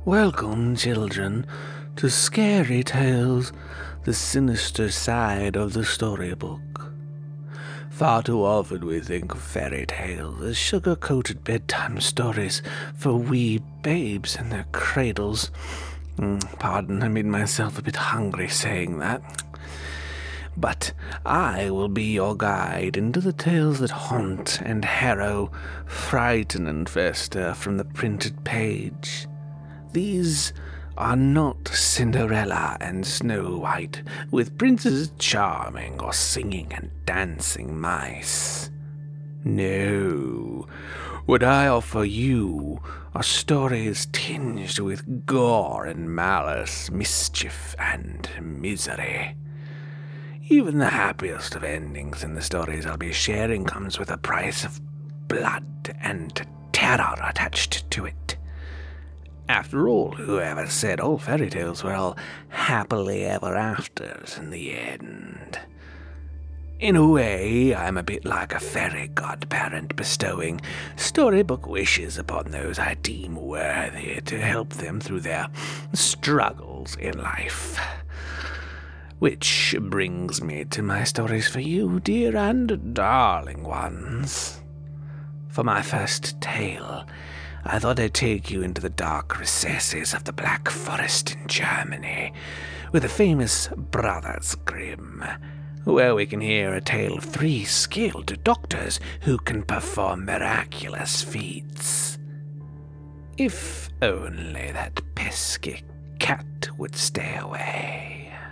Welcome, children, to Scary Tales, the sinister side of the storybook. Far too often we think of fairy tales as sugar-coated bedtime stories for wee babes in their cradles. Pardon, I made myself a bit hungry saying that. But I will be your guide into the tales that haunt and harrow, frighten and fester from the printed page. These are not Cinderella and Snow White, with Princess Charming or singing and dancing mice. No, what I offer you are stories tinged with gore and malice, mischief and misery. Even the happiest of endings in the stories I'll be sharing comes with a price of blood and terror attached to it. After all, whoever said all fairy tales were all happily ever afters in the end? In a way, I'm a bit like a fairy godparent bestowing storybook wishes upon those I deem worthy to help them through their struggles in life. Which brings me to my stories for you, dear and darling ones. For my first tale, I thought I'd take you into the dark recesses of the Black Forest in Germany, with the famous Brothers Grimm, where we can hear a tale of 3 skilled doctors who can perform miraculous feats. If only that pesky cat would stay away.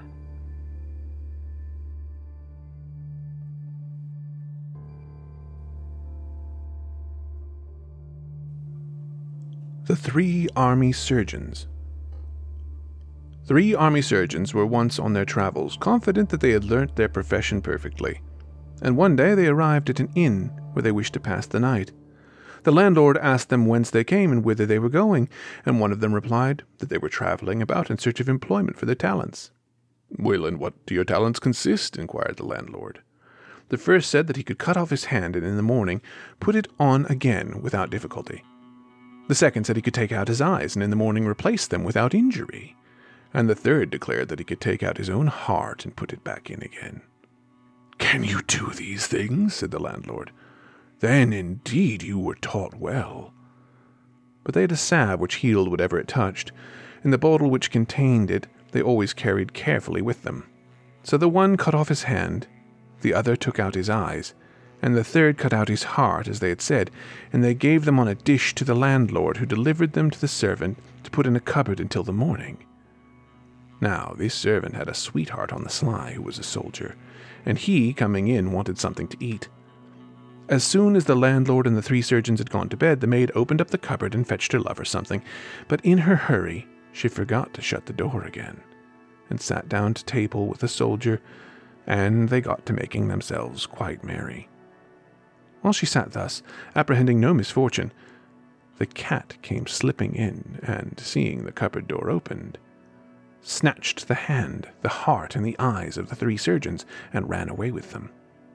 The 3 Army Surgeons. 3 army surgeons were once on their travels, confident that they had learnt their profession perfectly, and one day they arrived at an inn where they wished to pass the night. The landlord asked them whence they came and whither they were going, and one of them replied that they were travelling about in search of employment for their talents. "Well, and what do your talents consist?" inquired the landlord. The first said that he could cut off his hand and in the morning put it on again without difficulty. The second said he could take out his eyes and in the morning replace them without injury. And the third declared that he could take out his own heart and put it back in again. "Can you do these things?" said the landlord. "Then indeed you were taught well." But they had a salve which healed whatever it touched, and the bottle which contained it they always carried carefully with them. So the one cut off his hand, the other took out his eyes, and the third cut out his heart, as they had said, and they gave them on a dish to the landlord, who delivered them to the servant to put in a cupboard until the morning. Now, this servant had a sweetheart on the sly, who was a soldier, and he, coming in, wanted something to eat. As soon as the landlord and the 3 surgeons had gone to bed, the maid opened up the cupboard and fetched her lover something, but in her hurry she forgot to shut the door again, and sat down to table with the soldier, and they got to making themselves quite merry. While she sat thus, apprehending no misfortune, the cat came slipping in, and, seeing the cupboard door opened, snatched the hand, the heart, and the eyes of the 3 surgeons, and ran away with them.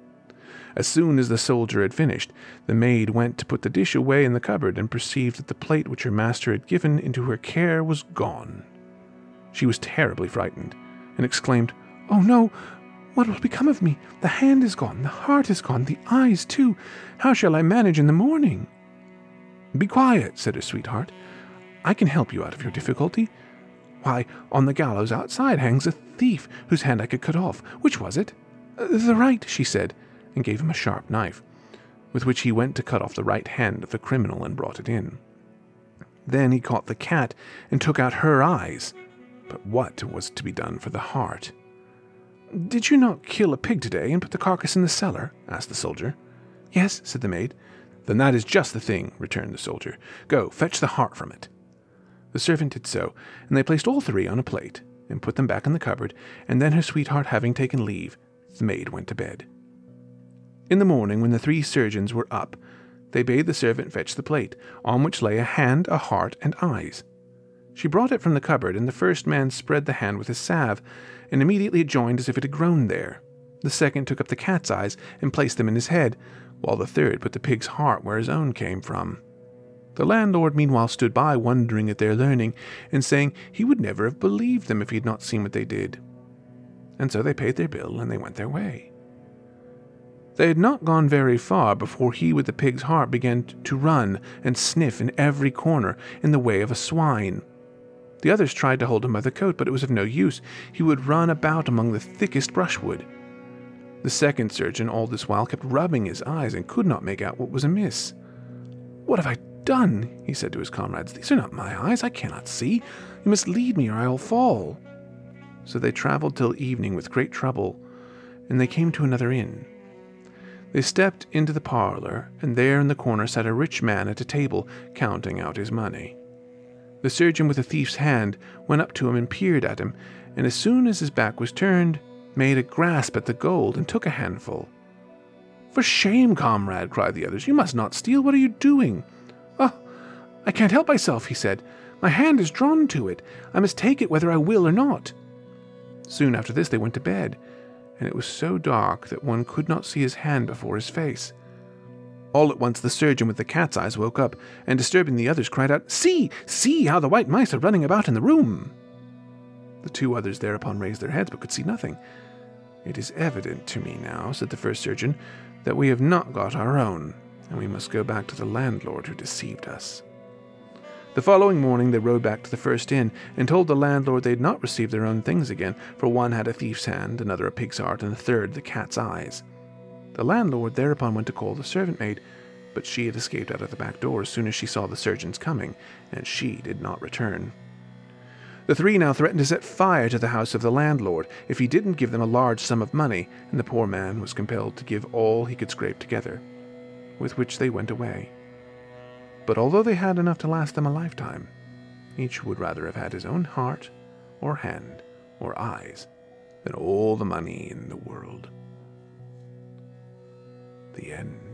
As soon as the soldier had finished, the maid went to put the dish away in the cupboard, and perceived that the plate which her master had given into her care was gone. She was terribly frightened, and exclaimed, "Oh no! What will become of me? The hand is gone, the heart is gone, the eyes too. How shall I manage in the morning?" "Be quiet," said her sweetheart. "I can help you out of your difficulty. Why, on the gallows outside hangs a thief whose hand I could cut off. Which was it?" "The right," she said, and gave him a sharp knife, with which he went to cut off the right hand of the criminal and brought it in. Then he caught the cat and took out her eyes. But what was to be done for the heart? "Did you not kill a pig today and put the carcass in the cellar?" asked the soldier. "Yes," said the maid. "Then that is just the thing," returned the soldier. "Go, fetch the heart from it." The servant did so, and they placed all 3 on a plate, and put them back in the cupboard, and then her sweetheart having taken leave, the maid went to bed. In the morning, when the 3 surgeons were up, they bade the servant fetch the plate, on which lay a hand, a heart, and eyes. She brought it from the cupboard, and the first man spread the hand with his salve, and immediately it joined as if it had grown there. The second took up the cat's eyes and placed them in his head, while the third put the pig's heart where his own came from. The landlord meanwhile stood by, wondering at their learning, and saying he would never have believed them if he had not seen what they did. And so they paid their bill, and they went their way. They had not gone very far before he with the pig's heart began to run and sniff in every corner in the way of a swine. The others tried to hold him by the coat, but it was of no use. He would run about among the thickest brushwood. The second surgeon all this while kept rubbing his eyes and could not make out what was amiss. "What have I done?" he said to his comrades. "These are not my eyes. I cannot see. You must lead me or I will fall." So they traveled till evening with great trouble, and they came to another inn. They stepped into the parlor, and there in the corner sat a rich man at a table, counting out his money. The surgeon with the thief's hand went up to him and peered at him, and as soon as his back was turned, made a grasp at the gold and took a handful. "For shame, comrade," cried the others. "You must not steal. What are you doing?" "Oh, I can't help myself," he said. "My hand is drawn to it. I must take it whether I will or not." Soon after this they went to bed, and it was so dark that one could not see his hand before his face. All at once the surgeon with the cat's eyes woke up, and disturbing the others cried out, "See, see how the white mice are running about in the room!" The two others thereupon raised their heads, but could see nothing. "It is evident to me now," said the first surgeon, "that we have not got our own, and we must go back to the landlord who deceived us." The following morning they rode back to the first inn, and told the landlord they had not received their own things again, for one had a thief's hand, another a pig's heart, and the third the cat's eyes. The landlord thereupon went to call the servant maid, but she had escaped out of the back door as soon as she saw the surgeons coming, and she did not return. The three now threatened to set fire to the house of the landlord if he didn't give them a large sum of money, and the poor man was compelled to give all he could scrape together, with which they went away. But although they had enough to last them a lifetime, each would rather have had his own heart, or hand, or eyes, than all the money in the world. The end.